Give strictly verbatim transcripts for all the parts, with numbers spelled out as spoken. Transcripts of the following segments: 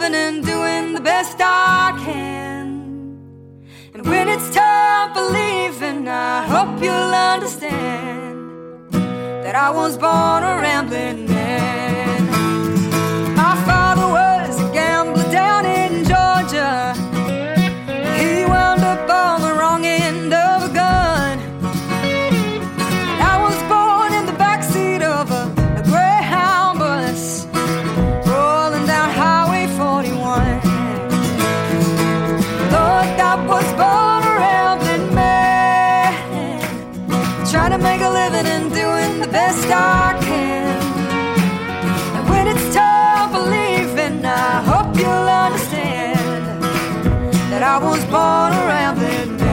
living and doing the best I can. And when it's time for leaving, I hope you'll understand that I was born a rambling man. My father was a gambler down in Georgia. He wound up on the wrong end of a gun. I was born in the backseat of a, a Greyhound bus, rolling down Highway forty-one. Lord, I was born a rambling man, trying to make a living and doing the best I can. And when it's time for leaving, I hope you'll understand that I was born a rambling man.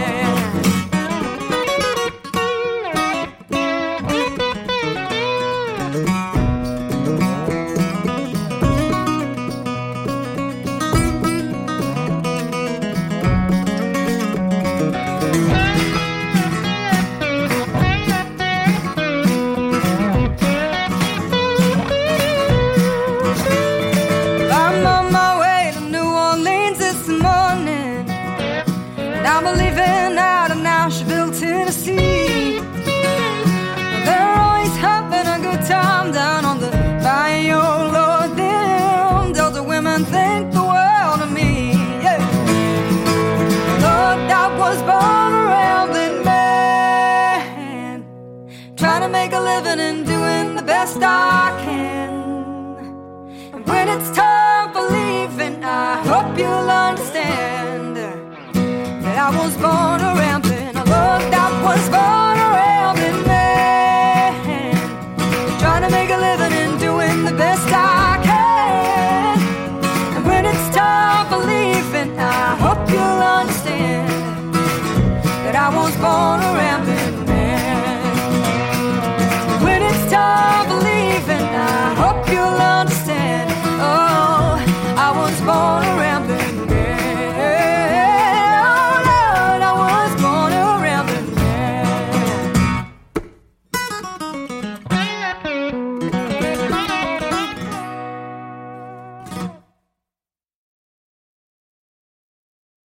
I'm on my way to New Orleans this morning, and I'm leaving out of Nashville, Tennessee. They're always having a good time down on the bayou. Lord, them Delta women think the world of me. Yeah. Lord, I was born a rambling man, trying to make a living and doing the best I can. And when it's time for leaving, I hope you'll understand that I was born a